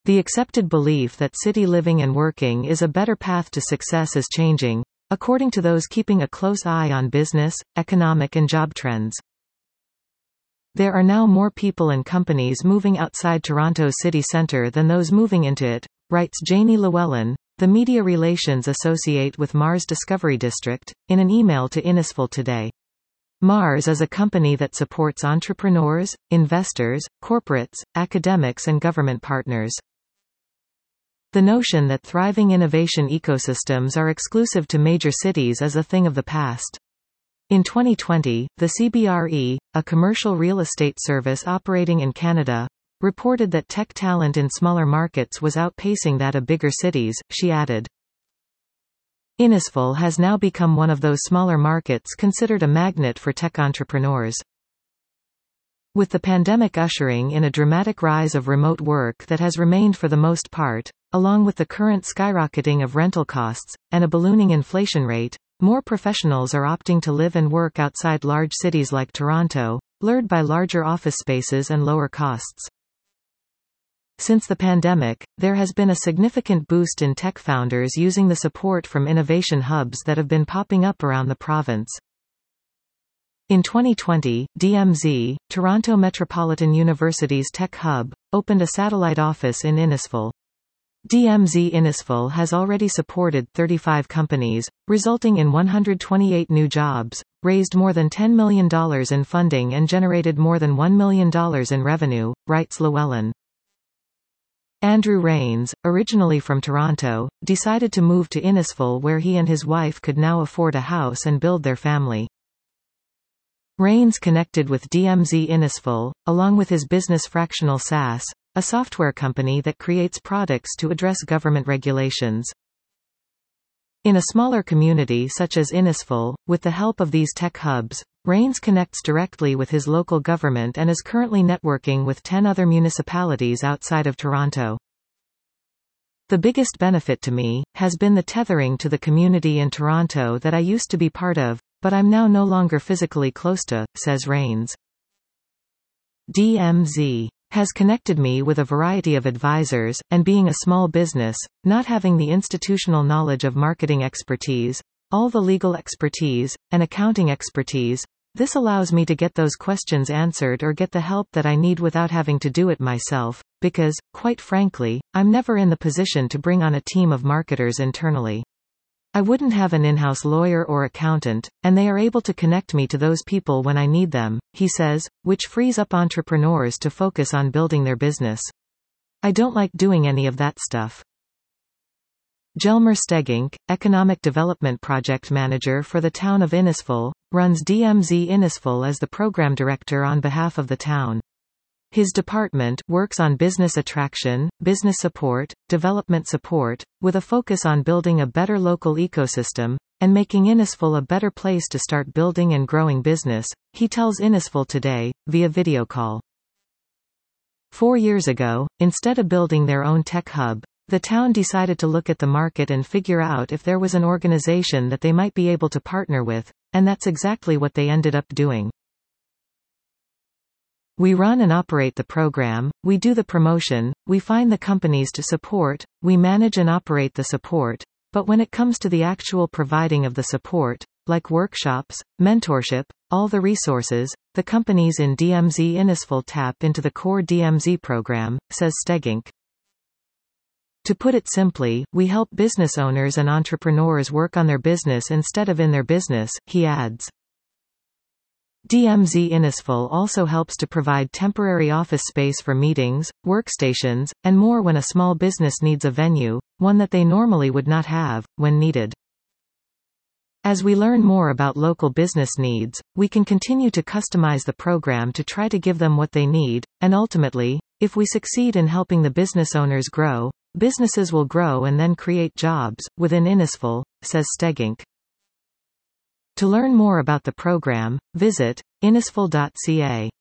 The accepted belief that city living and working is a better path to success is changing, according to those keeping a close eye on business, economic and job trends. There are now more people and companies moving outside Toronto's city centre than those moving into it, writes Janie Llewellyn, the media relations associate with Mars Discovery District, in an email to Innisfil today. Mars is a company that supports entrepreneurs, investors, corporates, academics and government partners. The notion that thriving innovation ecosystems are exclusive to major cities is a thing of the past. In 2020, the CBRE, a commercial real estate service operating in Canada, reported that tech talent in smaller markets was outpacing that of bigger cities, she added. Innisfil has now become one of those smaller markets considered a magnet for tech entrepreneurs. With the pandemic ushering in a dramatic rise of remote work that has remained for the most part, along with the current skyrocketing of rental costs, and a ballooning inflation rate, more professionals are opting to live and work outside large cities like Toronto, lured by larger office spaces and lower costs. Since the pandemic, there has been a significant boost in tech founders using the support from innovation hubs that have been popping up around the province. In 2020, DMZ, Toronto Metropolitan University's tech hub, opened a satellite office in Innisfil. DMZ Innisfil has already supported 35 companies, resulting in 128 new jobs, raised more than $10 million in funding and generated more than $1 million in revenue, writes Llewellyn. Andrew Rains, originally from Toronto, decided to move to Innisfil where he and his wife could now afford a house and build their family. Rains connected with DMZ Innisfil, along with his business Fractional SaaS, a software company that creates products to address government regulations. In a smaller community such as Innisfil, with the help of these tech hubs, Rains connects directly with his local government and is currently networking with 10 other municipalities outside of Toronto. The biggest benefit to me has been the tethering to the community in Toronto that I used to be part of, but I'm now no longer physically close to, says Rains. DMZ has connected me with a variety of advisors, and being a small business, not having the institutional knowledge of marketing expertise, all the legal expertise, and accounting expertise, this allows me to get those questions answered or get the help that I need without having to do it myself, because, quite frankly, I'm never in the position to bring on a team of marketers internally. I wouldn't have an in-house lawyer or accountant, and they are able to connect me to those people when I need them, he says, which frees up entrepreneurs to focus on building their business. I don't like doing any of that stuff. Jelmer Stegink, Economic Development Project Manager for the town of Innisfil, runs DMZ Innisfil as the program director on behalf of the town. His department works on business attraction, business support, development support, with a focus on building a better local ecosystem, and making Innisfil a better place to start building and growing business, he tells Innisfil today, via video call. 4 years ago, instead of building their own tech hub, the town decided to look at the market and figure out if there was an organization that they might be able to partner with, and that's exactly what they ended up doing. We run and operate the program, we do the promotion, we find the companies to support, we manage and operate the support, but when it comes to the actual providing of the support, like workshops, mentorship, all the resources, the companies in DMZ Innisfil tap into the core DMZ program, says Stegink. To put it simply, we help business owners and entrepreneurs work on their business instead of in their business, he adds. DMZ Innisfil also helps to provide temporary office space for meetings, workstations, and more when a small business needs a venue, one that they normally would not have, when needed. As we learn more about local business needs, we can continue to customize the program to try to give them what they need, and ultimately, if we succeed in helping the business owners grow, businesses will grow and then create jobs, within Innisfil, says Stegink. To learn more about the program, visit innisfil.ca.